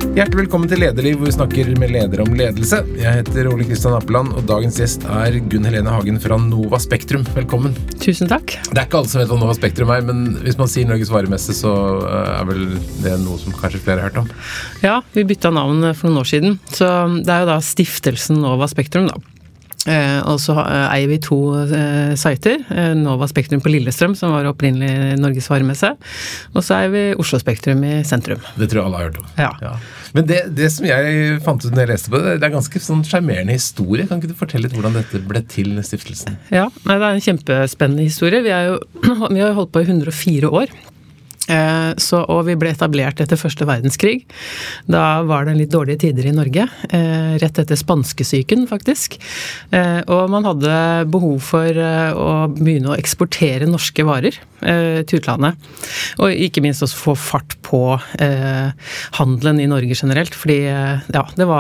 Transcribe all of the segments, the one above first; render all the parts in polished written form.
Hjertelig velkommen til Lederliv, hvor vi snakker med ledere om ledelse. Jeg heter Ole Kristian Appeland, og dagens gjest Gunn Helene Hagen fra Nova Spektrum. Velkommen. Tusen takk. Det ikke alle som vet hva Nova Spektrum men hvis man sier Norges varemesse, så vel det noe som kanskje flere har hørt om. Ja, vi bytta navn for noen år siden, så det jo da stiftelsen Nova Spektrum da. Og så eier vi 2 sider, Nova Spektrum på Lillestrøm, som var opprinnelig Norges varemesse, og så eier vi Oslo Spektrum i sentrum. Det tror jeg alle har hørt om. Ja. Men det som jeg fant ut når jeg leste på det, det ganske sånn charmerende historie. Kan ikke du fortelle litt hvordan dette ble til stiftelsen? Ja, det en kjempespennende historie. Vi har holdt på i 104 år. Og vi ble etablert etter første verdenskrig. Da var det litt dårlige tider i Norge, rett etter spanskesyken faktisk. Og man hadde behov for å begynne å eksportere norske varer til utlandet. Og ikke minst også få fart på handelen i Norge generelt, fordi det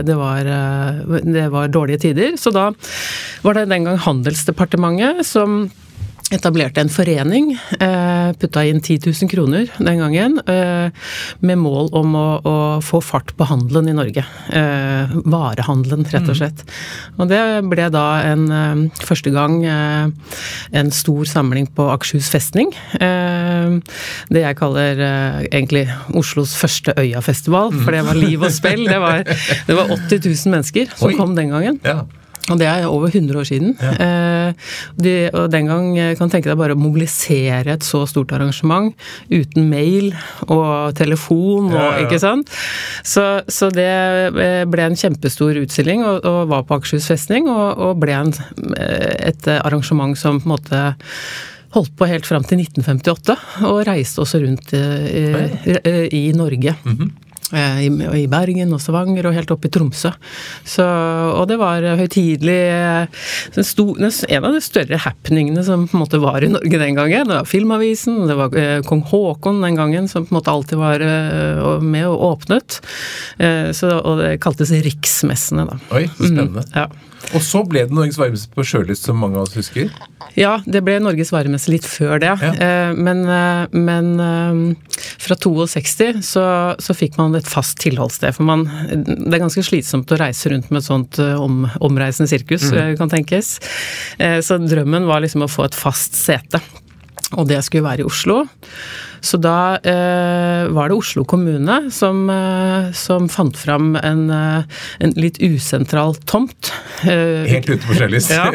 var dårlige tider. Så da var det den gang Handelsdepartementet som etablerte en forening, putta inn 10 000 kroner den gangen, med mål om å få fart på handelen i Norge. Varehandelen, rett og slett. Og det ble da første gang en stor samling på Akershus festning. Det jeg kaller egentlig Oslos første Øya-festival, for det var liv og spill. Det var 80 000 mennesker som kom den gangen. Ja. Og det over 100 år siden. Ja. Og den gang kan tenke deg bare å mobilisere et så stort arrangement uten mail og telefon, ikke sant? Så det ble en kjempestor utstilling og var på Akershus festning og ble et arrangement som på en måte holdt på helt frem til 1958 og reiste også rundt i Norge. I Bergen og Stavanger og helt opp i Tromsø. Og det var høytidelig, en av de større happeningene som på en måte var i Norge den gangen. Det var Filmavisen, det var Kong Håkon den gangen som på en måte alltid var med og åpnet. Og det kaltes Riksmessene da. Oi, spennende. Ja. Og så ble det Norges varemesse på Sjølyst, som mange av oss husker? Ja, det ble Norges varemesse litt før det. Ja. Men fra 62 så fikk man et fast tilholdssted, for det ganske slitsomt å reise rundt med et sånt omreisende sirkus, kan tenkes. Så drømmen var liksom å få et fast sete, og det skulle være i Oslo. Så da var det Oslo kommune som fant fram en litt usentral tomt. Helt ute på Sjølyst. Ja.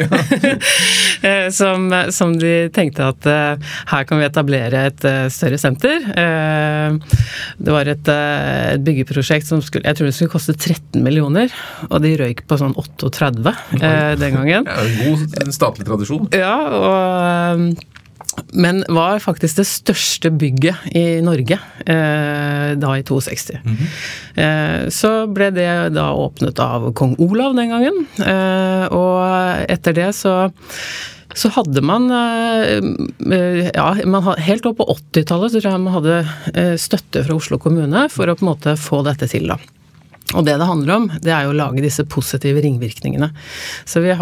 som de tenkte at her kan vi etablere et større senter. Det var et byggeprosjekt som jeg tror det skulle koste 13 millioner, og de røyk på sånn 38 den gangen. Ja, en god statlig tradisjon. Ja, men var faktisk det største bygget i Norge da i 62. Så ble det da åpnet av Kong Olav den gangen, og etter det så hadde man helt opp på 80-tallet så tror jeg man hadde støtte fra Oslo kommune for å på en måte få dette til da. Og det handler om, det jo å lage disse positive ringvirkningene. Så vi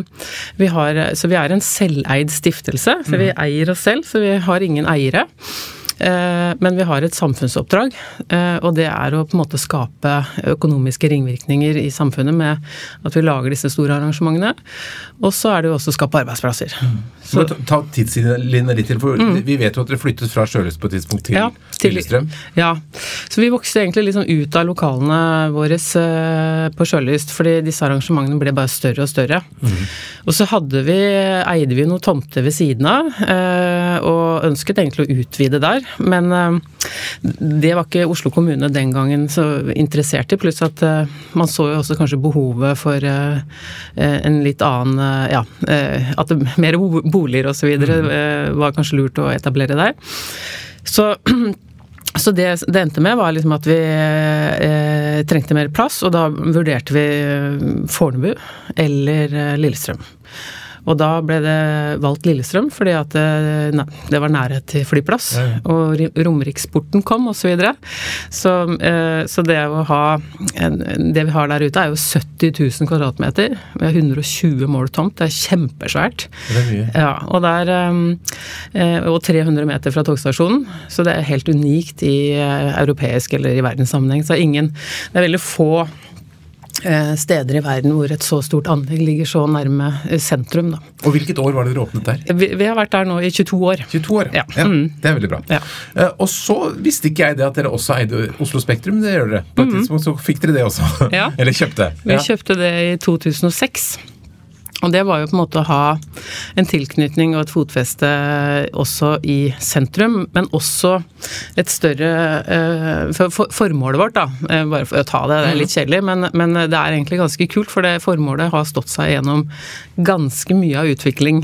en selveid stiftelse, for vi eier oss selv, så vi har ingen eiere. Men vi har et samfunnsoppdrag, og det å på en måte skape økonomiske ringvirkninger i samfunnet med at vi lager disse store arrangementene, og så det jo også å skape arbeidsplasser. Så ta tidslinjen litt til, for vi vet jo at dere flyttet fra Sjølyst på et tidspunkt til Lillestrøm. Ja, så vi vokste egentlig liksom ut av lokalene våre på Sjølyst, fordi disse arrangementene ble bare større og større. Og så eide vi noen tomter ved siden av, og ønsket egentlig å utvide der, men det var ikke Oslo kommune den gangen så interessert i, pluss at man så jo også kanskje behovet for en litt annen, at mer boliger og så videre var kanskje lurt å etablere der. Så det endte med var liksom at vi trengte mer plass, og da vurderte vi Fornebu eller Lillestrøm. Og da ble det valgt Lillestrøm, fordi at det var nærhet til flyplass, og Romeriksporten kom, og så videre. Så det å ha, det vi har der ute er jo 70 000 kvadratmeter, vi har 120 mål tomt, det er kjempesvært. Det er mye. Ja, og 300 meter fra togstasjonen, så det er helt unikt i europeisk eller i verdenssammenheng, så det er veldig få steder i verden hvor et så stort anlegg ligger så nærme sentrum. Da. Og hvilket år var det dere åpnet der? Vi har vært der nå i 22 år. 22 år? Ja. Det er veldig bra. Ja. Og så visste ikke jeg det at dere også eide Oslo Spektrum, det gjør dere. På et tidspunkt så fikk dere det også. Ja. Eller kjøpte. Vi kjøpte det i 2006. Og det var jo på en måte å ha en tilknytning og et fotfeste også i sentrum, men også et større formålet vårt da, bare for å ta det er litt kjedelig, men det er egentlig ganske kult, for det formålet har stått seg gjennom ganske mye av utvikling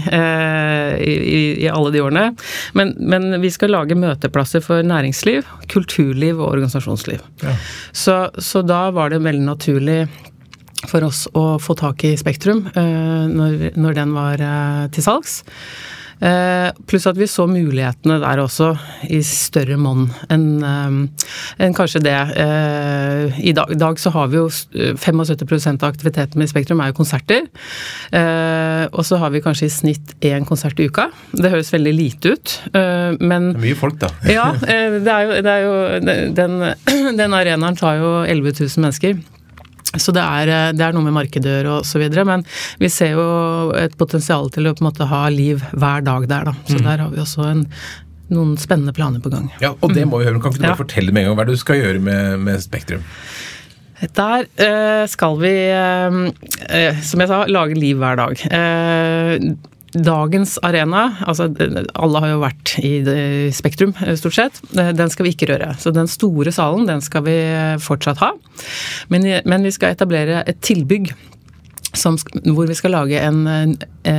i alle de årene. Men vi skal lage møteplasser for næringsliv, kulturliv og organisasjonsliv. Ja. Så da var det veldig naturlig for oss å få tak i Spektrum når den var til salgs. Pluss at vi så mulighetene der også i større monn enn kanskje det. I dag så har vi jo 75% av aktiviteten med Spektrum er jo konserter. Og så har vi kanskje i snitt 1 konsert i uka. Det høres veldig lite ut, men... Det er mye folk da. Ja, det er jo den arenaen tar jo 11 000 mennesker. Så det er noe med markedør og så videre, men vi ser jo et potensial til å på en måte ha liv hver dag der da. Så der har vi også noen spennende planer på gang. Ja, og det må vi høre. Kan ikke du bare fortelle med en gang hva du skal gjøre med Spektrum? Der skal vi, som jeg sa, lage liv hver dag. Dagens arena, altså alle har jo vært i Spektrum stort sett, den skal vi ikke røre. Så den store salen, den skal vi fortsatt ha. Men vi skal etablere et tilbygg hvor vi skal lage en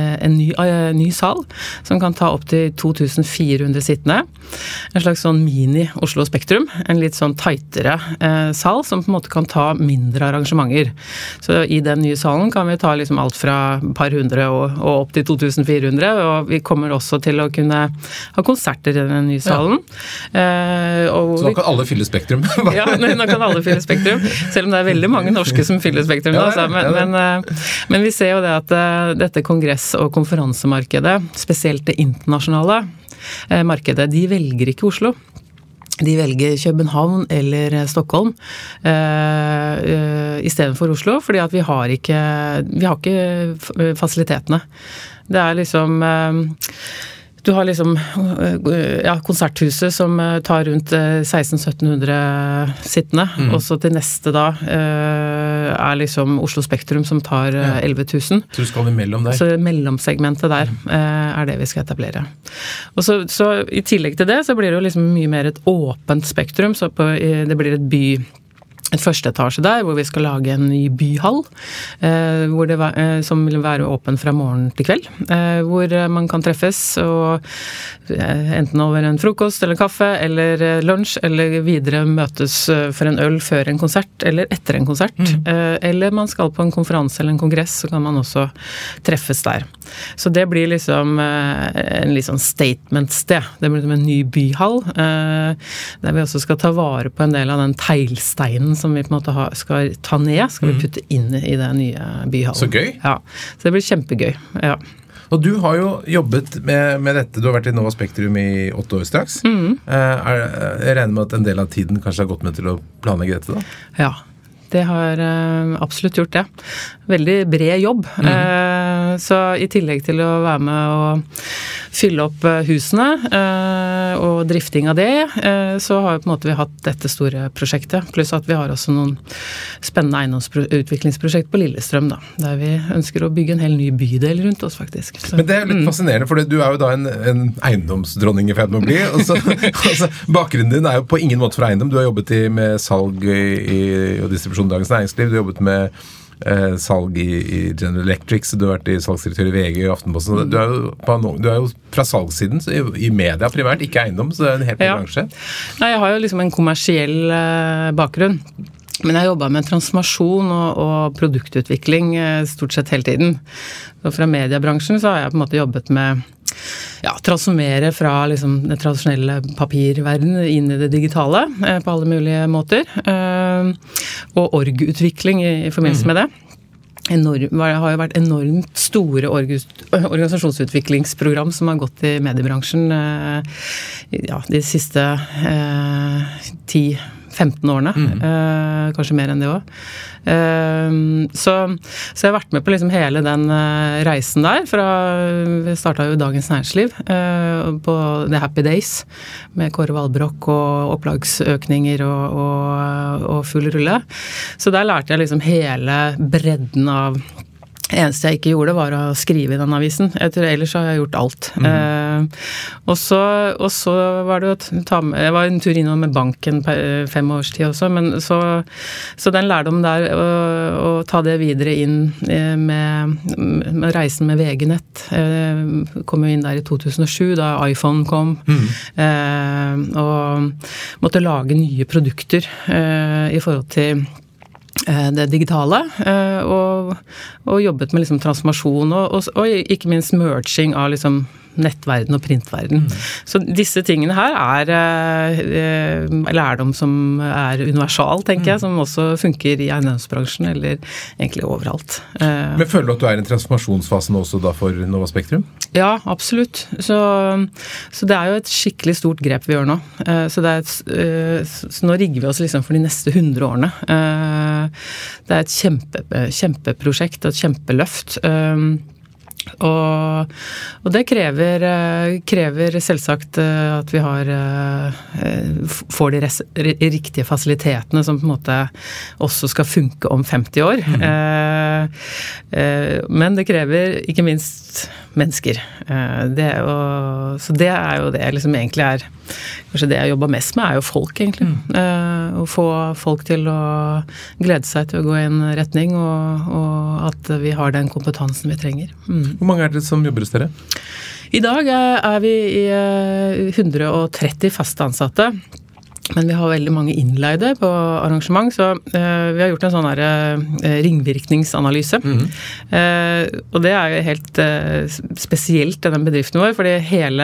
ny sal som kan ta opp til 2400 sittende. En slags sånn mini Oslo Spektrum, en litt sånn tightere sal som på en måte kan ta mindre arrangementer. Så i den nye salen kan vi ta liksom alt fra par hundre og opp til 2400, og vi kommer også til å kunne ha konserter i den nye salen. Ja. Så nå kan alle fylle Spektrum? Ja, nå kan alle fylle Spektrum, selv om det er veldig mange norske som fyller Spektrum. Ja, men vi ser jo det at dette kongress- og konferansemarkedet, spesielt det internasjonale markedet, de velger ikke Oslo. De velger København eller Stockholm i stedet for Oslo, fordi at vi har ikke fasilitetene. Det er liksom... Du har liksom konserthuset som tar rundt 1600-1700 sittende, og så til neste da er liksom Oslo Spektrum som tar 11 000. Så du skal imellom der? Så mellomsegmentet der er det vi skal etablere. Og så i tillegg til det så blir det jo liksom mye mer et åpent spektrum, så det blir et første etasje der, hvor vi skal lage en ny byhall, som vil være åpen fra morgen til kveld, hvor man kan treffes, og enten over en frokost eller kaffe, eller lunsj, eller videre møtes for en øl før en konsert, eller etter en konsert. Eller man skal på en konferanse eller en kongress, så kan man også treffes der. Så det blir liksom en litt sånn statement-sted. Det blir liksom en ny byhall, der vi også skal ta vare på en del av den teglsteinen som vi på en måte skal ta ned, skal vi putte inn i den nye byhallen. Så gøy! Ja, så det blir kjempegøy, ja. Og du har jo jobbet med dette, du har vært i Nova Spektrum i 8 år straks. Jeg regner med at en del av tiden kanskje har gått med til å planlegge dette da? Ja, det har absolutt gjort det. Veldig bred jobb. Så i tillegg til å være med og fylle opp husene og drifting av det, så har på en måte vi hatt dette store prosjektet. Pluss at vi har også noen spennende eiendomsutviklingsprosjekt på Lillestrøm, da, der vi ønsker å bygge en hel ny bydel rundt oss, faktisk. Så. Men det er litt fascinerende, for du er jo da en eiendomsdronning i ferd med å bli, og så bakgrunnen din er jo på ingen måte for eiendom. Du har jobbet med salg og distribusjon Dagens Næringsliv, du har jobbet med salg i General Electric, så du har vært i salgsdirektør i VG og Aftenposten. Du er jo fra salgssiden, så i media primært, ikke eiendom, så det er en helt ny bransje. Nei, jeg har jo liksom en kommersiell bakgrunn. Men jeg jobbet med transformasjon og produktutvikling stort sett hele tiden. Så fra mediebransjen så har jeg på en måte jobbet med transformere fra liksom den tradisjonelle papirverdenen inn i det digitale på alle mulige måter. Og org-utvikling i forbindelse med det. Det har jo vært enormt store organisasjonsutviklingsprogram som har gått i mediebransjen de siste 10-15 årene, kanskje mer enn det også. Så jeg har vært med på liksom hele den reisen der, vi startet jo Dagens Næringsliv på The Happy Days med Kåre Valbrokk og opplagsøkninger og full rulle. Så der lærte jeg liksom hele bredden av. Eneste jeg ikke gjorde var å skrive i den avisen. Jeg tror ellers har jeg gjort alt. Og så var det jeg var en tur innom med banken 5 års tid også, men så den lærdommen der å ta det videre inn med reisen med VG-nett. Kom jo inn der i 2007 da iPhone kom, og måtte lage nye produkter i forhold til det digitale, og jobbet med liksom transformasjon og ikke minst merging av liksom nettverden og printverden. Så disse tingene her lærdom som universal, tenker jeg, som også funker i eiendomsbransjen, eller egentlig overalt. Men føler du at du i en transformasjonsfase nå også da for Nova Spektrum? Ja, absolutt. Så det jo et skikkelig stort grep vi gjør nå. Så nå rigger vi oss liksom for de neste 100 årene. Det et kjempeprosjekt og et kjempeløft. Og det krever selvsagt at vi får de riktige fasilitetene som på en måte også skal funke om 50 år. Men det krever ikke minst mennesker. Så det jo det liksom egentlig kanskje det jeg jobber mest med jo folk egentlig. Å få folk til å glede seg til å gå i en retning, og at vi har den kompetansen vi trenger. Hvor mange det som jobber hos dere? I dag vi i 130 faste ansatte. Men vi har veldig mange innleide på arrangement, så vi har gjort en sånn ringvirkningsanalyse. Og det jo helt spesielt i den bedriften vår, fordi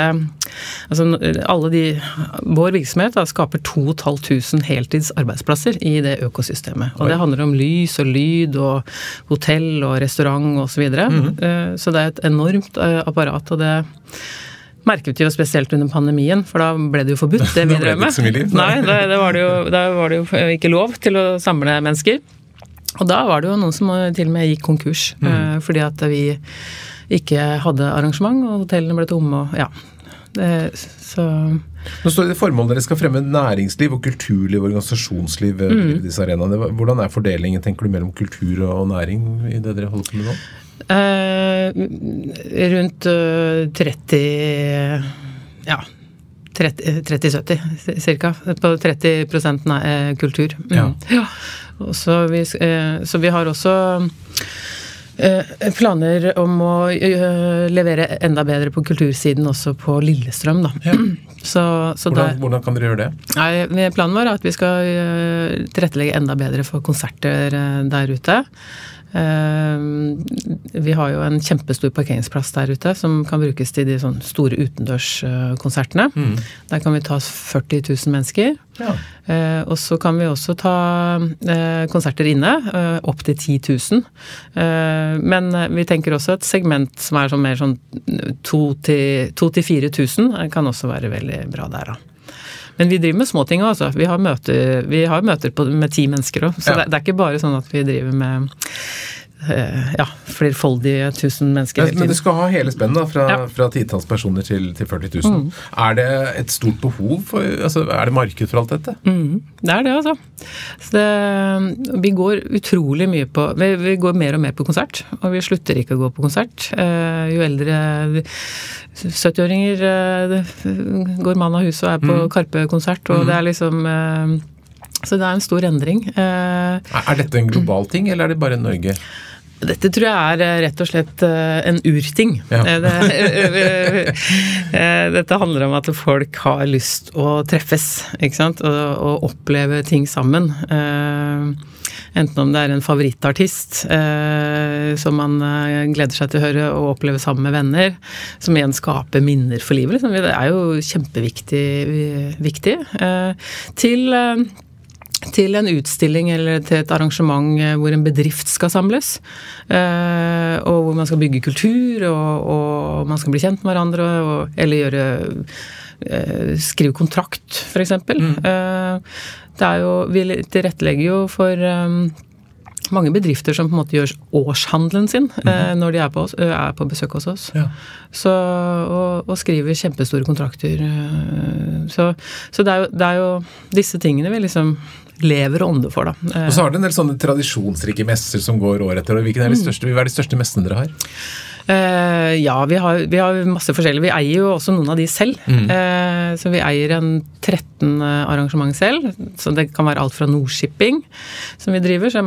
vår virksomhet skaper 2500 heltidsarbeidsplasser i det økosystemet. Og det handler om lys og lyd og hotell og restaurant og så videre. Så det et enormt apparat, og det merket vi jo spesielt under pandemien, for da ble det jo forbudt det vi drev med. Nei, da var det jo ikke lov til å samle mennesker. Og da var det jo noen som til og med gikk konkurs, fordi at vi ikke hadde arrangement, og hotellene ble tomme, og Nå står det i formål dere skal fremme næringsliv og kulturliv og organisasjonsliv i disse arenaene. Hvordan fordelingen, tenker du, mellom kultur og næring i det dere holder på med nå? Rundt 30-70 cirka, på 30% kultur. Ja. Og så vi har også planer om å levere enda bedre på kultursiden også på Lillestrøm da. Ja. Hvordan kan dere gjøre det? Planen vår at vi skal tilrettelegge enda bedre for konserter der ute. Vi har jo en kjempestor parkeringsplass der ute som kan brukes til de sånn store utendørskonsertene. Der kan vi ta 40 000 mennesker. Ja. Og så kan vi også ta konserter inne, opp til 10 000. Men vi tenker også et segment som sånn mer sånn 2 til 4 000 kan også være veldig bra der da. Men vi driver med små ting også. Vi har møter med 10 mennesker også. Så det ikke bare sånn at vi driver med flerfoldige 1000 mennesker. Men du skal ha hele spennet fra 10-talls personer til 40 000. Det et stort behov for, det marked for alt dette? Det det altså. Så vi går utrolig mye på, vi går mer og mer på konsert, og vi slutter ikke å gå på konsert. Jo eldre 70-åringer går mann av huset og på Karpe-konsert, og det liksom så det en stor endring. Dette en global ting, eller det bare Norge? Dette tror jeg rett og slett en urting. Ja. Dette handler om at folk har lyst å treffes, ikke sant? Og oppleve ting sammen. Enten om det en favorittartist som man gleder seg til å høre og oppleve sammen med venner, som igjen skaper minner for livet. Liksom. Det jo kjempeviktig. Til en utstilling eller til et arrangement hvor en bedrift skal samles, og hvor man skal bygge kultur, og man skal bli kjent med hverandre, eller skrive kontrakt, for eksempel. Vi tilrettelegger jo for mange bedrifter som på en måte gjør årshandelen sin når de på besøk hos oss. Ja. Og skriver kjempestore kontrakter. Så det jo disse tingene vi liksom lever og ånder for, da. Og så har det en del sånne tradisjonsrike messer som går år etter år. Hvilke de største messene dere har? Ja, vi har masse forskjellige. Vi eier jo også noen av de selv. Så vi eier 13 arrangement selv. Så det kan være alt fra Nordshipping, som vi driver, som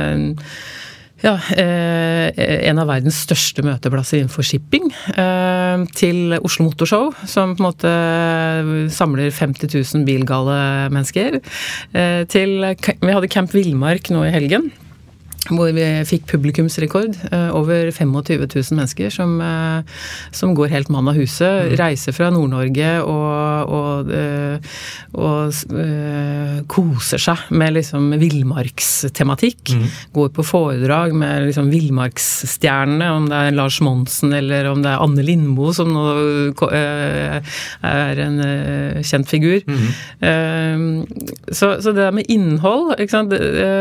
en av verdens største møteplasser innenfor shipping, til Oslo Motorshow, som på en måte samler 50 000 bilgale mennesker, vi hadde Camp Villmark nå i helgen, hvor vi fikk publikumsrekord, over 25 000 mennesker som går helt mann av huset, reiser fra Nord-Norge og koser seg med liksom villmarkstematikk, går på foredrag med liksom villmarksstjernene, om det Lars Monsen eller om det Anne Lindmo som nå en kjent figur. Så det der med innhold, ikke sant,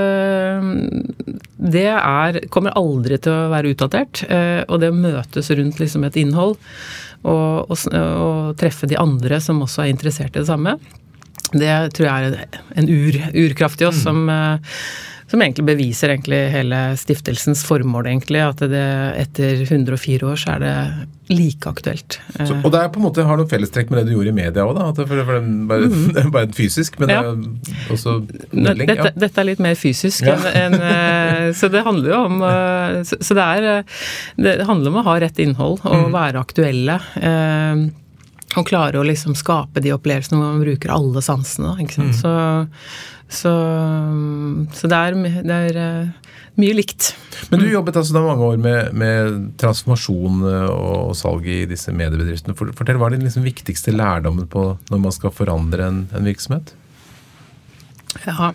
det kommer aldri til å være utdatert, og det å møtes rundt liksom et innhold og treffe de andre som også interessert i det samme, det tror jeg en urkraft i oss som egentlig beviser egentlig hele stiftelsens formål egentlig, at det etter 104 år så det like aktuelt. Og det på en måte har noen fellestrekk med det du gjorde i media også da, at det er bare fysisk, men det også melding. Dette litt mer fysisk så det handler jo om så det handler om å ha rett innhold og være aktuelle og klare å liksom skape de opplevelsene hvor man bruker alle sansene, ikke sant? Så det mye likt. Men du jobbet altså da mange år med transformasjon og salg i disse mediebedriftene. Fortell, hva den liksom viktigste lærdommen på når man skal forandre en virksomhet? Ja,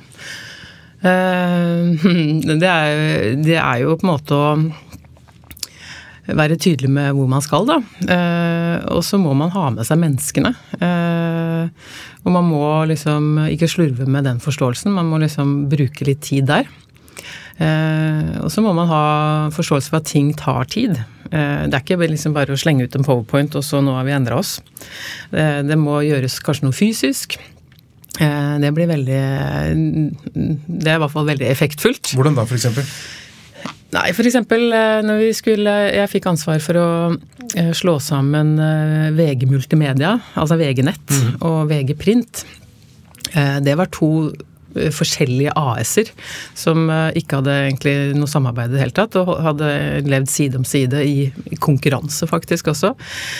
det jo på en måte å være tydelig med hvor man skal da. Og så må man ha med seg menneskene. Og man må liksom ikke slurve med den forståelsen, man må liksom bruke litt tid der. Og så må man ha forståelse for at ting tar tid. Det ikke liksom bare å slenge ut en PowerPoint, og så nå har vi endret oss. Det må gjøres kanskje noe fysisk. Det blir det i hvert fall veldig effektfullt. Hvordan da, for eksempel? Nei, for eksempel når jeg fikk ansvar for å slå sammen VG Multimedia, altså VG-nett og VG Print. Det var 2 forskjellige AS-er som ikke hadde egentlig noe samarbeid i det hele tatt, og hadde levd side om side i konkurranse faktisk også.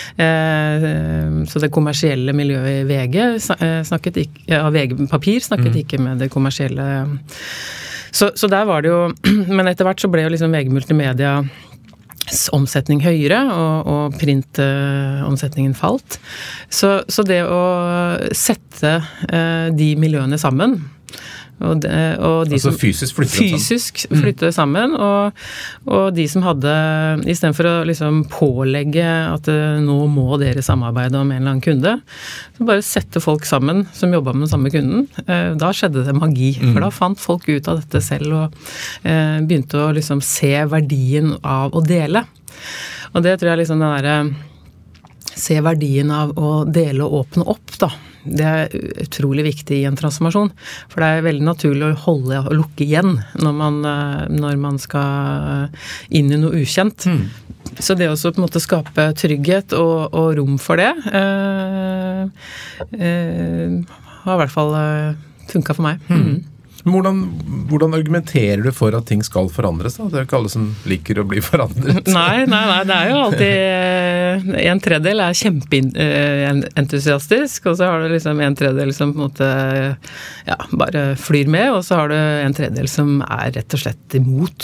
Så det kommersielle miljøet i VG VG Papir snakket ikke med det kommersielle. Så der var det jo, men etter hvert så ble jo liksom VG Multimedia omsetning høyere, og printomsetningen falt. Så det å sette de miljøene sammen, og de altså som fysisk flytte sammen, og de som hadde, i stedet for å liksom pålegge at nå må dere samarbeide om en eller annen kunde, så bare sette folk sammen som jobbet med den samme kunden. Da skjedde det magi, for da fant folk ut av dette selv og begynte å liksom se verdien av å dele. Og det tror jeg liksom den der se verdien av å dele og åpne opp da. Det utrolig viktig i en transformasjon, for det veldig naturlig å holde og lukke igjen når man skal inn i noe ukjent. Så det også på en måte skape trygghet og rom for det har i hvert fall funket for meg. Hvordan argumenterer du for at ting skal forandres da? Det jo ikke alle som liker å bli forandret. Nei, det jo alltid en tredjedel kjempeentusiastisk, og så har du liksom en tredjedel som på en måte bare flyr med, og så har du en tredjedel som rett og slett imot.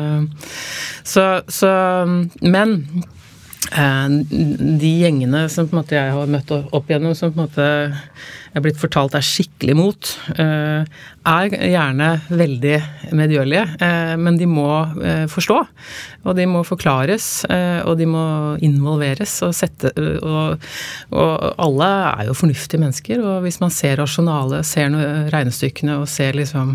Men de gjengene som på en måte jeg har møtt opp gjennom, som på en måte jeg har blitt fortalt skikkelig mot, gjerne veldig medgjørlige, men de må forstå, og de må forklares, og de må involveres, og alle jo fornuftige mennesker, og hvis man ser rasjonale, ser regnestykkene, og ser liksom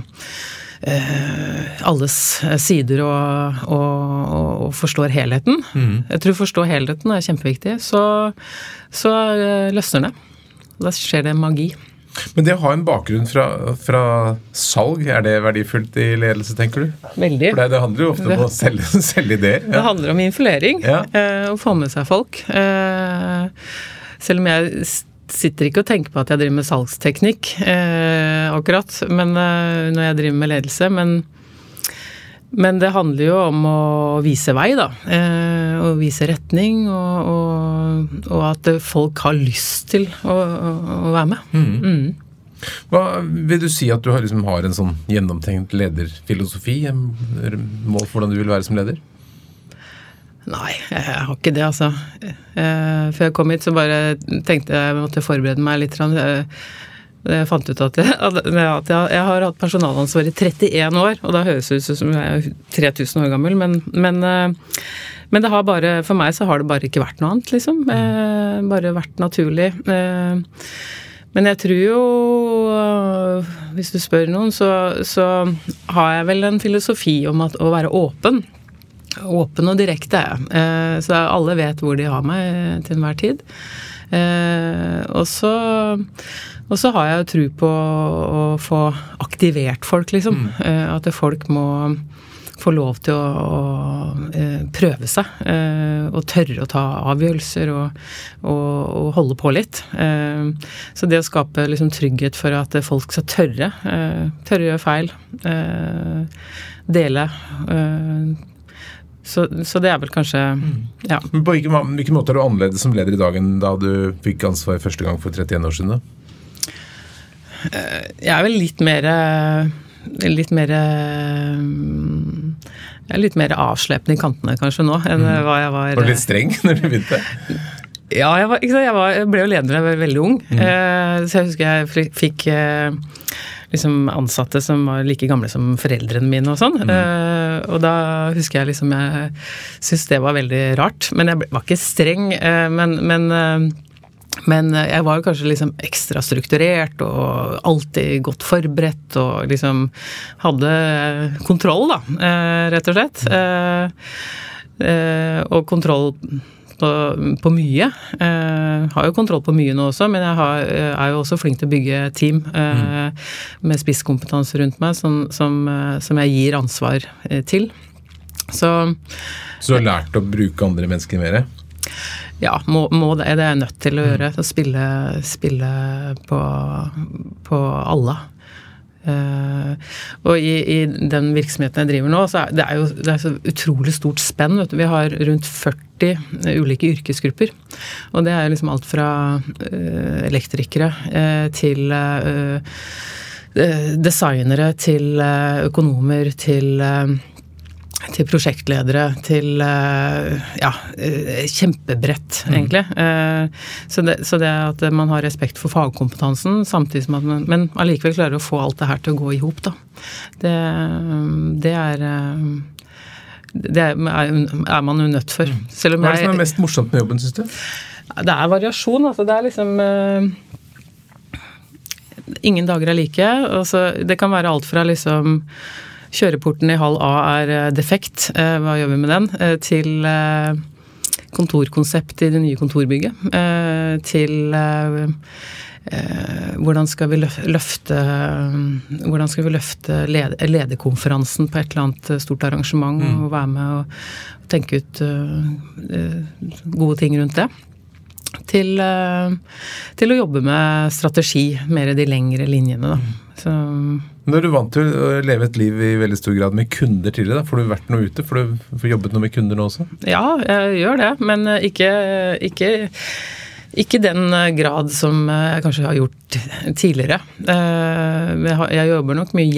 alles sider og forstår helheten. Jeg tror forstå helheten kjempeviktig, så løsner det. Da skjer det magi. Men det å ha en bakgrunn fra salg, det verdifullt i ledelse, tenker du? Veldig. For det handler jo ofte om å selge ideer. Ja. Det handler om influering, å få med seg folk. Selv om jeg sitter ikke og tenker på at jeg driver med salgsteknikk akkurat, men når jeg driver med ledelse, men det handler jo om å vise vei da, og vise retning, og at folk har lyst til å være med. Hva vil du si at du har en sånn gjennomtenkt lederfilosofi, mål for hvordan du vil være som leder? Nei, jeg har ikke det, altså. Før jeg kom hit, så bare tenkte jeg måtte forberede meg litt. Jeg fant ut at jeg har hatt personalansvar i 31 år, og da høres det ut som jeg 3000 år gammel, men det har bare, for meg så har det bare ikke vært noe annet, liksom. Bare vært naturlig. Men jeg tror jo, hvis du spør noen, så har jeg vel en filosofi om å være åpen og direkte, så alle vet hvor de har meg til enhver tid. Og så har jeg jo tro på å få aktivert folk, liksom. At folk må få lov til å prøve seg, og tørre å ta avgjørelser, og holde på litt. Så det å skape liksom trygghet for at folk skal tørre å gjøre feil, dele, så det vel kanskje, ja. Men på hvilken måte du annerledes som leder i dag enn da du fikk ansvar første gang for 31 år siden da? Jeg vel litt mer avslepende i kantene kanskje nå enn hva jeg var. Var du litt streng når du begynte? Ja, jeg ble jo leder da jeg var veldig ung, så jeg husker jeg fikk liksom ansatte som var like gamle som foreldrene mine og sånn, og da husker jeg liksom jeg synes det var veldig rart, men jeg var ikke streng, men jeg var kanskje liksom ekstra strukturert og alltid godt forberedt og liksom hadde kontroll da, rett og slett, og kontroll på mye. Har jo kontroll på mye nå også, men jeg jo også flink til å bygge team med spisskompetanse rundt meg som jeg gir ansvar til. Så du har lært å bruke andre mennesker mer? Ja, det er jeg nødt til å gjøre, å spille på alle. Og i den virksomheten jeg driver nå, så det jo så utrolig stort spenn, vet du. Vi har rundt 40 ulike yrkesgrupper, og det jo liksom alt fra elektrikere til designere, til økonomer, til prosjektledere, til kjempebredt egentlig. Så det at man har respekt for fagkompetansen, samtidig som at men allikevel klarer å få alt det her til å gå i hop da. Det man jo nødt for. Selv om hva det som mest morsomt med jobben, synes du? Det variasjon, altså det liksom ingen dager like, altså det kan være alt fra liksom kjøreporten i hall A defekt, hva gjør vi med den, til kontorkonsept i det nye kontorbygget, til hvordan skal vi løfte lederkonferansen på et eller annet stort arrangement, og være med og tenke ut gode ting rundt det. til å jobbe med strategi, mer de lengre linjene da. Så når du vant til å leve et liv i veldig stor grad med kunder tidligere, da, får du vært noe ute? Får du jobbet noe med kunder nå også? Ja, jeg gjør det, men ikke den grad som jeg kanskje har gjort tidligere. Jeg jobber nok mye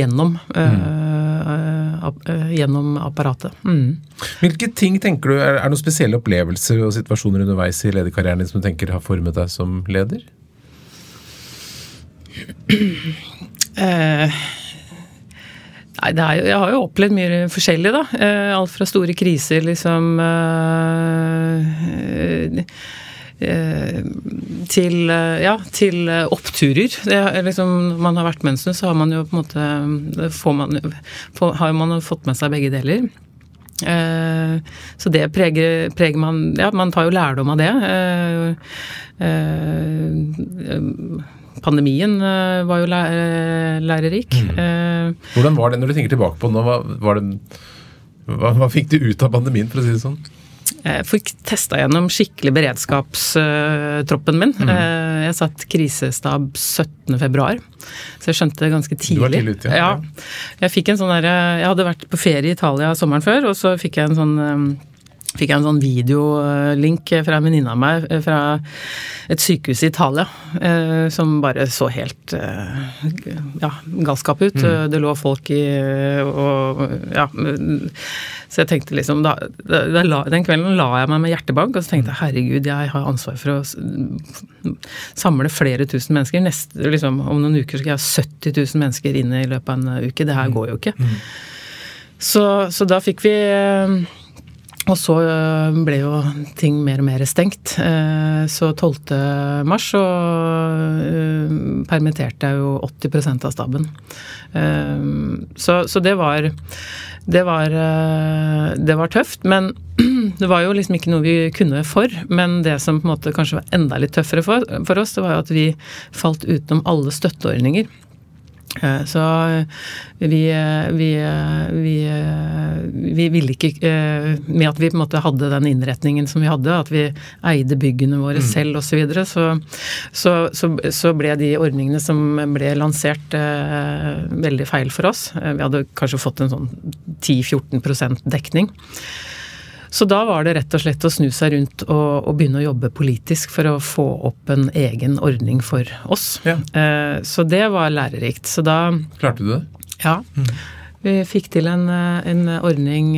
gjennom apparatet. Hvilke ting tenker du, er det noen spesielle opplevelser og situasjoner underveis i lederkarrieren din som du tenker har formet deg som leder? Nei, jeg har jo opplevd mye forskjellig da. Alt fra store kriser liksom til oppturer. Liksom, man har vært mønster, så har man jo på en måte har man fått med seg begge deler. Så det preger man, ja, man tar jo lærdom av det. Pandemien var jo lærerik. Hvordan var det når du tenker tilbake på nå? Hva fikk du ut av pandemien, for å si det sånn? Jeg fikk testet gjennom skikkelig beredskapstroppen min. Jeg satt krisestab 17. februar, så jeg skjønte det ganske tidlig. Du var tidlig ute, ja. Jeg fikk en sånn der, jeg hadde vært på ferie i Italia sommeren før, og så fikk jeg en sånn videolink fra en venninne av meg fra et sykehus i Italia som bare så helt galskap ut. Det lå folk i så jeg tenkte liksom den kvelden la jeg meg med hjertebank og så tenkte jeg, herregud, jeg har ansvar for å samle flere tusen mennesker. Liksom, om noen uker skal jeg ha 70 000 mennesker inne i løpet av en uke. Det her går jo ikke. Så da fikk vi og så ble jo ting mer og mer stengt. Så 12. mars så permitterte jeg jo 80% av staben. Så det var tøft, men det var jo liksom ikke noe vi kunne for, men det som på en måte kanskje var enda litt tøffere for oss, det var jo at vi falt utenom alle støtteordninger. Så vi ville ikke, med at vi på en måte hadde den innretningen som vi hadde, at vi eide byggene våre selv og så videre, så ble de ordningene som ble lansert veldig feil for oss. Vi hadde kanskje fått en sånn 10-14% dekning. Så da var det rett og slett å snu seg rundt og begynne å jobbe politisk for å få opp en egen ordning for oss. Ja. Så det var lærerikt. Så da klarte du det? Ja. Vi fikk til en ordning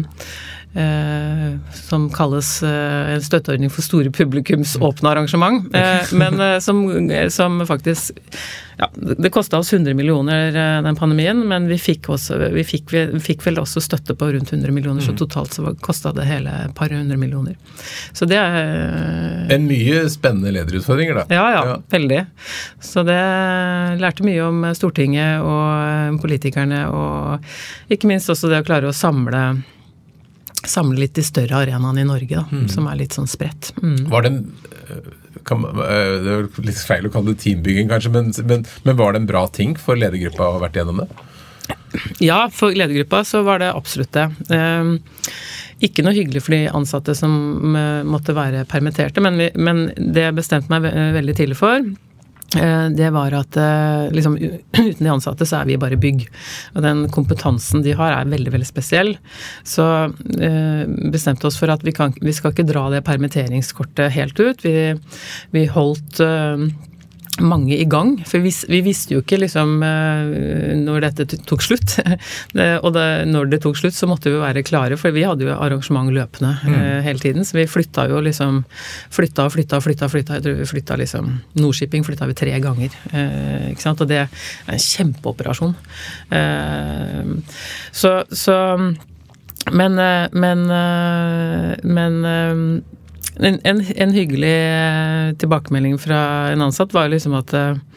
som kalles en støtteordning for store publikums åpne arrangement, men som faktisk det kostet oss 100 millioner den pandemien, men vi fikk vel også støtte på rundt 100 millioner, så totalt så kostet det hele par 100 millioner. Så det en mye spennende lederutfordringer da. Ja, veldig. Så det lærte mye om Stortinget og politikerne, og ikke minst også det å klare å samle litt de større arenaene i Norge, da, som litt sånn spredt. Var det det er litt feil å kalle det teambygging kanskje, men var det en bra ting for ledergruppa å ha vært gjennom det? Ja, for ledergruppa så var det absolutt det. Ikke noe hyggelig for de ansatte som måtte være permitterte, men det bestemte meg veldig tidlig for. Det var at liksom, uten de ansatte så vi bare bygg, og den kompetansen de har veldig, veldig spesiell. Så bestemte oss for at vi skal ikke dra det permitteringskortet helt ut. Vi holdt mange i gang, for vi visste jo ikke liksom når dette tok slutt, og når det tok slutt så måtte vi være klare, for vi hadde jo arrangement løpende hele tiden, så vi flytta jo liksom, flytta, jeg tror vi flytta liksom, Nordshipping flytta vi 3 ganger, ikke sant, og det en kjempeoperasjon. En hyggelig tilbakemelding fra en ansatt var liksom at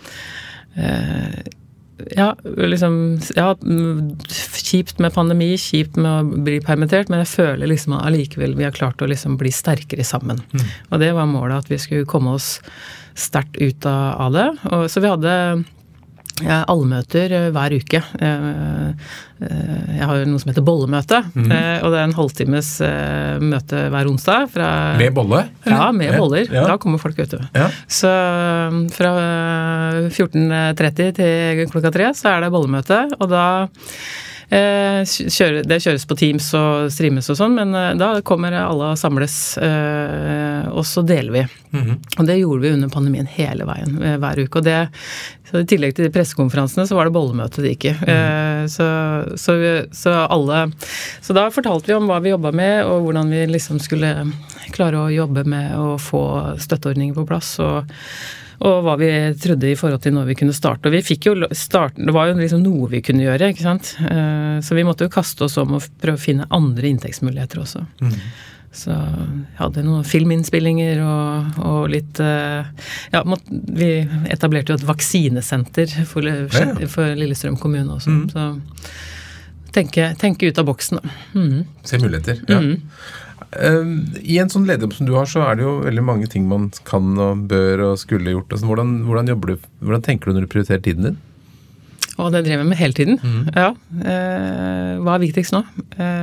kjipt med pandemi, kjipt med å bli permittert, men jeg føler liksom at allikevel vi har klart å liksom bli sterkere sammen. Og det var målet, at vi skulle komme oss sterkt ut av det. Og så vi hadde allmøter hver uke. Jeg har jo noe som heter bollemøte, og det en halvtimes møte hver onsdag. Med bolle? Eller? Ja, med boller. Ja. Da kommer folk, vet du. Ja. Så fra 14:30 til klokka 3 så det bollemøte, og da det kjøres på Teams og streames og sånn, men da kommer alle og samles, og så deler vi. Og det gjorde vi under pandemien hele veien, hver uke. Og så i tillegg til de pressekonferansene så var det bollemøte det gikk i. Så da fortalte vi om hva vi jobbet med, og hvordan vi liksom skulle klare å jobbe med å få støtteordninger på plass, og hva vi trodde i forhold til når vi kunne starte. Og vi fikk jo starte, det var jo liksom noe vi kunne gjøre, ikke sant? Så vi måtte jo kaste oss om og prøve å finne andre inntektsmuligheter også. Så jeg hadde noen filminnspillinger og litt, vi etablerte jo et vaksinesenter for Lillestrøm kommune også. Så tenke ut av boksen. Se muligheter, ja. I en sånn lederjobb som du har, så det jo veldig mange ting man kan og bør og skulle gjort. Altså, hvordan jobber du? Hvordan tenker du når du prioriterer tiden din? Det drev jeg med hele tiden. Ja. Hva viktigst nå?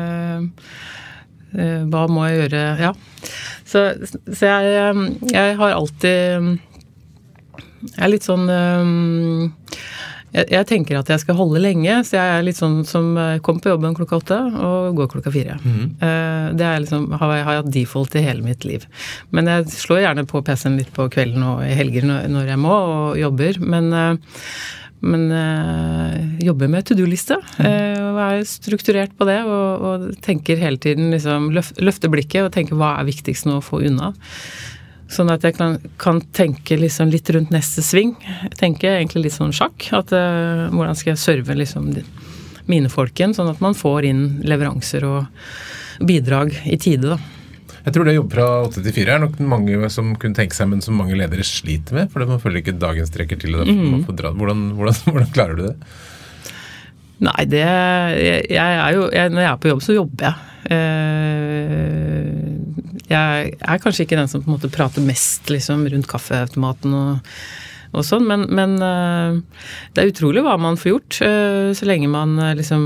Hva må jeg gjøre? Ja. Så jeg har alltid jeg litt sånn jeg tenker at jeg skal holde lenge, så jeg litt sånn som kommer på jobben klokka 8 og går klokka 4. Det liksom, har jeg hatt default i hele mitt liv. Men jeg slår gjerne på PC-en litt på kvelden og i helger når jeg må og jobber, men jobber med to-do-liste og strukturert på det og tenker hele tiden liksom, løfter blikket og tenker hva viktigst nå å få unna. Sånn at jeg kan tenke liksom litt rundt neste sving. Jeg tenker egentlig litt sånn sjakk, at hvordan skal jeg serve liksom mine folk igjen, sånn at man får inn leveranser og bidrag i tide da. Jeg tror det jobb fra 8 til 4 nok mange som kunne tenke seg, men som mange ledere sliter med, for man føler ikke dagen strekker til, og man får dra. Hvordan klarer du det? Nei, når jeg på jobb så jobber jeg. Jeg kanskje ikke den som på en måte prater mest liksom, rundt kaffeautomaten og sånn, men det utrolig hva man får gjort, så lenge man liksom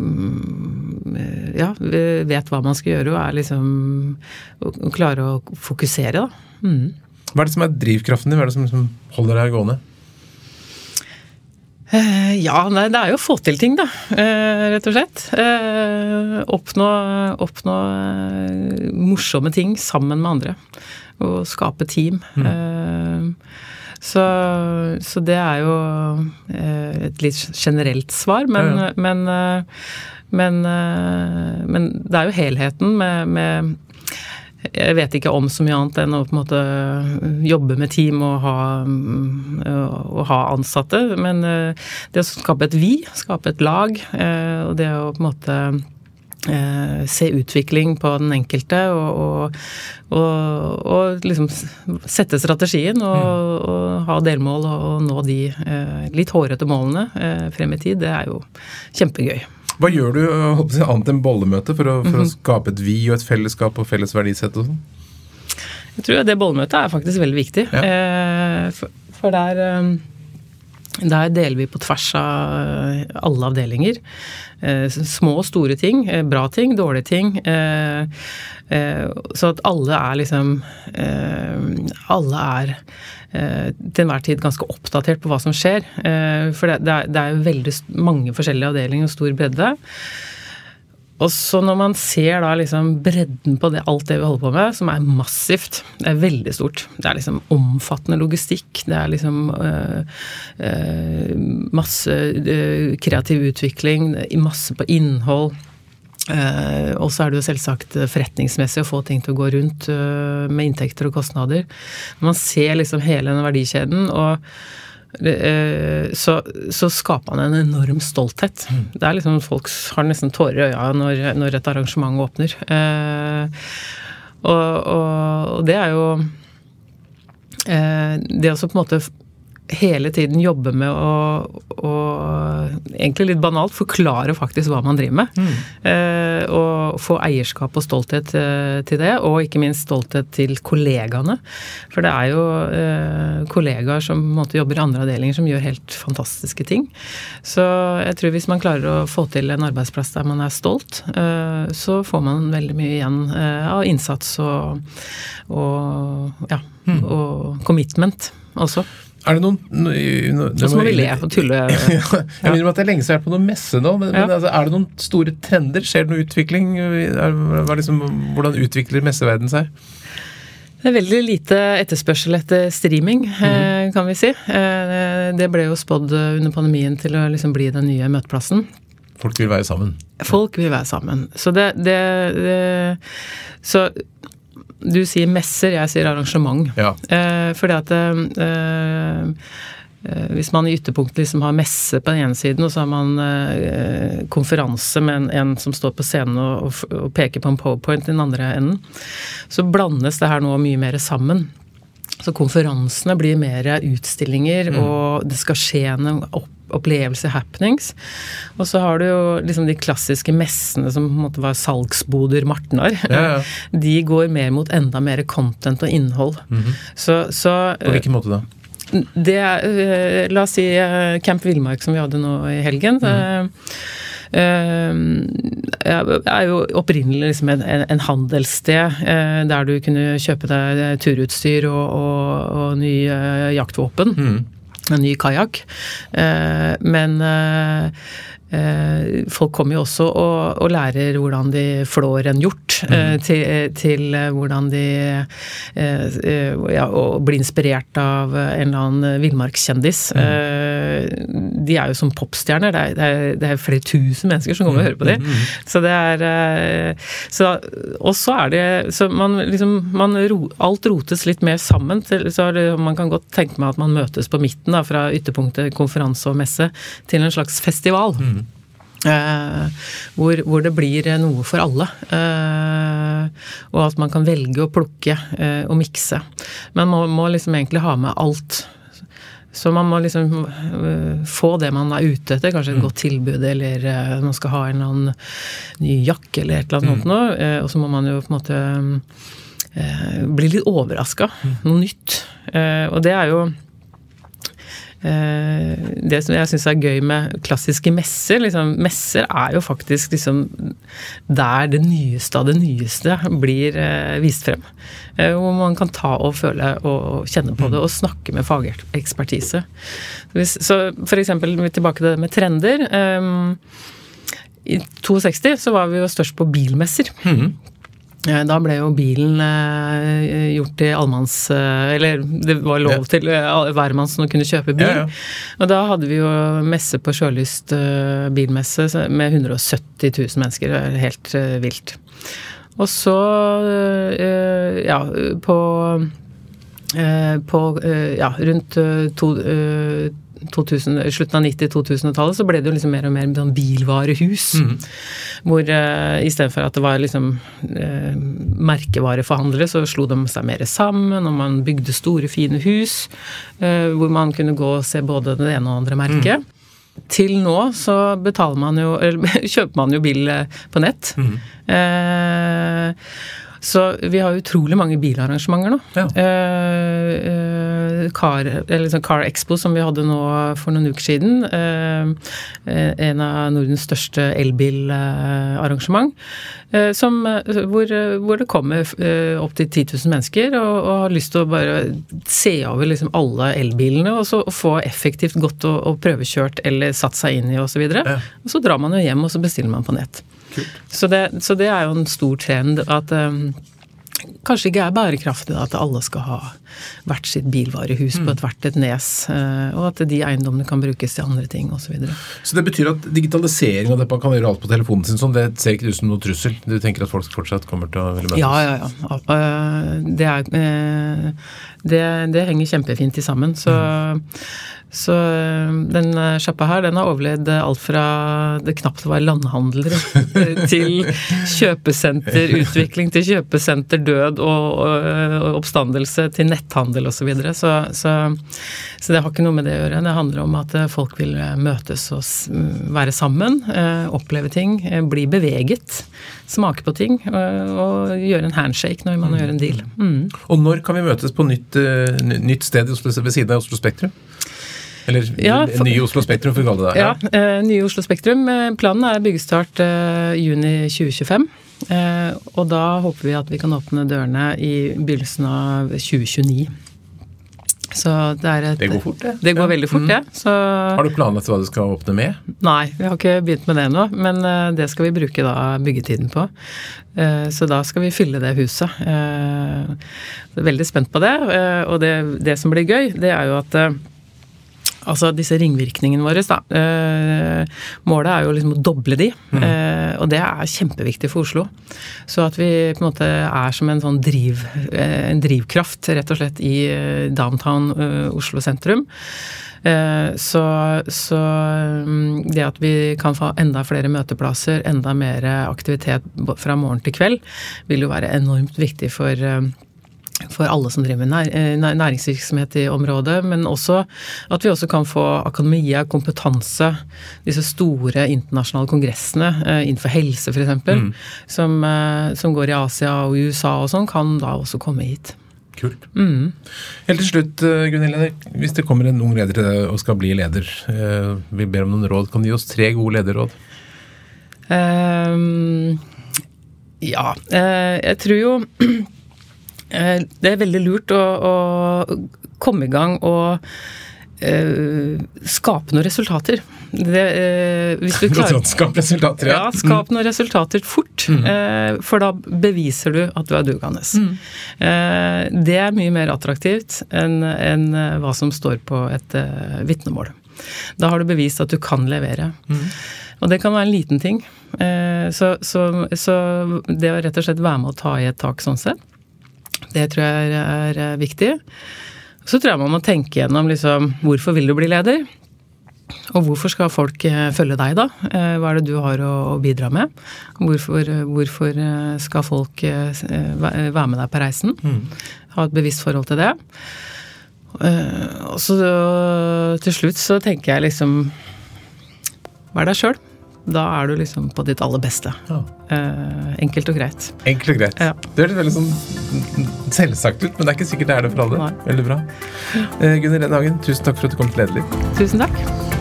vet hva man skal gjøre og liksom og klarer å fokusere da. Hva det som drivkraften din? Hva det som holder deg gående? Nei, det jo å få til ting da, rett og slett. Oppnå morsomme ting sammen med andre, og skape team. Så det jo et litt generelt svar, men det jo helheten med jeg vet ikke om så mye annet enn å på en måte jobbe med team og ha ansatte, men det å skape et skape et lag, og det å på en måte se utvikling på den enkelte og liksom sette strategien og ha delmål og nå de litt hårete målene frem i tid, det jo kjempegøy. Hva gjør du annet enn bollemøte for å skape et vi og et fellesskap og felles verdisett og sånn? Jeg tror det bollemøtet faktisk veldig viktig. Ja. For der deler vi på tvers av alle avdelinger. Små og store ting, bra ting, dårlige ting. Så at alle liksom alle til enhver tid ganske oppdatert på hva som skjer. For det jo veldig mange forskjellige avdelinger og stor bredde. Og så når man ser da liksom bredden på alt det vi holder på med, som massivt, det veldig stort. Det liksom omfattende logistikk, det liksom masse kreativ utvikling, masse på innhold, og så det jo selvsagt forretningsmessig å få ting til å gå rundt med inntekter og kostnader. Når man ser liksom hele denne verdikjeden, og så skaper man en enorm stolthet. Det liksom, folk har nesten tårer i øya når et arrangement åpner. Og det jo det også på en måte hele tiden jobbe med å egentlig litt banalt, forklare faktisk hva man driver med. Og få eierskap og stolthet til det, og ikke minst stolthet til kollegaene. For det jo kollegaer som på en måte jobber i andre avdelinger som gjør helt fantastiske ting. Så jeg tror hvis man klarer å få til en arbeidsplass der man stolt, så får man veldig mye igjen av innsats og commitment også. Det noen... Så må vi le og tulle. Jeg mener at det lenge siden på noen messe nå, men altså, det noen store trender? Skjer det noe utvikling? Hvordan utvikler messeverden seg? Det veldig lite etterspørsel etter streaming, kan vi si. Det ble jo spådd under pandemien til å liksom bli den nye møteplassen. Folk vil være sammen. Folk vil være sammen. Så så du sier messer, jeg sier arrangement. Ja. Fordi at hvis man i ytterpunkt liksom har messe på den ene siden, og så har man konferanse med en som står på scenen og peker på en PowerPoint i den andre enden, så blandes det her nå mye mer sammen. Så konferansene blir mer utstillinger, og det skal skje noen opplevelser, happenings. Og så har du jo liksom de klassiske messene som på en måte var salgsboder Martnar. Ja. De går mer mot enda mer content og innhold. Så, på hvilken måte da? Det la oss si Camp Villmark som vi hadde nå i helgen. Jo opprinnelig liksom en handelssted der du kunne kjøpe deg turutstyr og ny jaktvåpen. En ny kajak. Men folk kommer jo også og lærer hvordan de flår en hjort til hvordan de blir inspirert av en eller annen villmarkskjendis. De jo som popstjerner. Det flere tusen mennesker som kommer og hører på dem. Så det og så det så man liksom, alt rotes litt mer sammen til, så man kan godt tenke meg at man møtes på midten da, fra ytterpunktet konferanse og messe til en slags festival. Hvor det blir noe for alle, og at man kan velge å plukke og mikse. Men man må liksom egentlig ha med alt. Så man må liksom få det man ute etter, kanskje et godt tilbud, eller man skal ha en eller annen ny jakke eller et eller annet nå, og så må man jo på en måte bli litt overrasket, noe nytt. Og det jo det som jeg synes gøy med klassiske messer, liksom, messer jo faktisk liksom der det nyeste av det nyeste blir vist frem. Hvor man kan ta og føle og kjenne på det og snakke med fagekspertise. Så for eksempel tilbake til det med trender. I 62 så var vi jo størst på bilmesser. Da ble jo bilen gjort til allmanns, eller det var lov til hvermann som kunne kjøpe bil. Og da hadde vi jo messe på Sjølyst bilmesse med 170 000 mennesker, helt vilt. Og så, rundt slutten av 90-2000-tallet så ble det jo liksom mer og mer sånn bilvarehus hvor i stedet for at det var liksom merkevareforhandlere så slo de seg mer sammen og man bygde store fine hus hvor man kunne gå og se både det ene og andre merket. Til nå så betaler man jo, eller kjøper man jo bil på nett. Så vi har utrolig mange bilarrangementer nå. Car Expo som vi hadde nå for noen uker siden. En av Nordens største elbilarrangement. Hvor det kommer opp til 10 000 mennesker og har lyst til å bare se over liksom alle elbilene og så få effektivt gått og prøvekjørt eller satt seg inn i og så videre. Og så drar man jo hjem og så bestiller man på nett. Så det jo en stor trend at kanskje ikke bærekraftig at alle skal ha hvert sitt bilvarehus på hvert et nes, og at de eiendommene kan brukes til andre ting og så videre. Så det betyr at digitalisering og at man kan gjøre alt på telefonen sin sånn, det ser ikke ut som noe trussel? Du tenker at folk fortsatt kommer til å ville møtes? Ja. Det henger kjempefint sammen, Så den sjappa her, den har overlevd alt fra det knapt var landhandlere til kjøpesenter, utvikling til kjøpesenter, død og oppstandelse til netthandel og så videre. Så det har ikke noe med det å gjøre. Det handler om at folk vil møtes og være sammen, oppleve ting, bli beveget, smake på ting og gjøre en handshake når man gjør en deal. Og når kan vi møtes på nytt sted ved siden av Oslo Spektrum? Eller ny Oslo Spektrum, for å kalle det det. Ja, ny Oslo Spektrum. Planen byggestart juni 2025. Og da håper vi at vi kan åpne dørene i begynnelsen av 2029. Så det går fort, det. Det går veldig fort, det. Så har du planlagt hva du skal åpne med? Nei, vi har ikke begynt med det nå, men det skal vi bruke da byggetiden på. Så da skal vi fylle det huset. Jeg er veldig spent på det, og det som blir gøy, det jo at altså disse ringvirkningene våre da, målet jo liksom å doble de, og det kjempeviktig for Oslo. Så at vi på en måte som en sånn en drivkraft rett og slett i downtown Oslo sentrum. Så det at vi kan få enda flere møteplasser, enda mer aktivitet fra morgen til kveld, vil jo være enormt viktig for alle som driver næringsvirksomhet i området, men også at vi også kan få akademia, kompetanse, disse store internasjonale kongressene innenfor helse for eksempel, som går i Asia og USA og sånn, kan da også komme hit. Kult. Helt til slutt, Gunilla, hvis det kommer en ung leder til deg og skal bli leder, vi ber om noen råd, kan du gi oss 3 gode lederråd? Jeg tror jo det veldig lurt å komme i gang og skape noen resultater. Hvis du klarer Skap resultater, ja. Skap noen resultater fort, for da beviser du at du dugende. Det mye mer attraktivt enn hva som står på et vitnemål. Da har du bevist at du kan levere. Og det kan være en liten ting. Så det å rett og slett være med å ta i et tak sånn sett, det tror jeg viktig. Så tror jeg man må tenke gjennom liksom, hvorfor vil du bli leder? Og hvorfor skal folk følge deg da? Hva det du har å bidra med? Hvorfor skal folk være med deg på reisen? Ha et bevisst forhold til det. Og så til slutt så tenker jeg liksom, vær deg selv. Da du liksom på ditt aller beste. Enkelt og greit. Enkelt og greit. Ja. Det høres veldig sånn selvsagt ut, men det ikke sikkert det for alle. Nei. Veldig bra. Gunilla Hagen, tusen takk for at du kom til Lederliv. Tusen takk.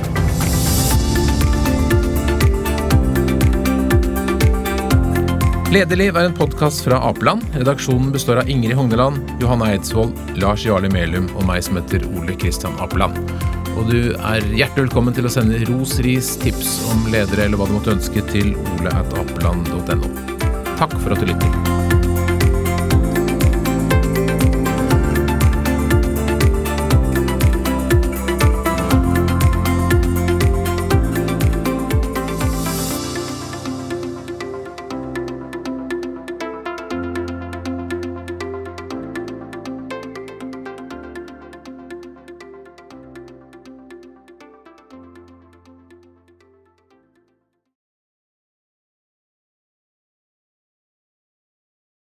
Lederliv en podcast fra Apeland. Redaksjonen består av Ingrid Hogneland, Johanna Eidsvoll, Lars Jarle Melum og meg som heter Ole Kristian Apeland. Og du hjertelig velkommen til å sende ros, ris, tips om ledere eller hva du måtte ønske til ole@apeland.no. Takk for at du lytter.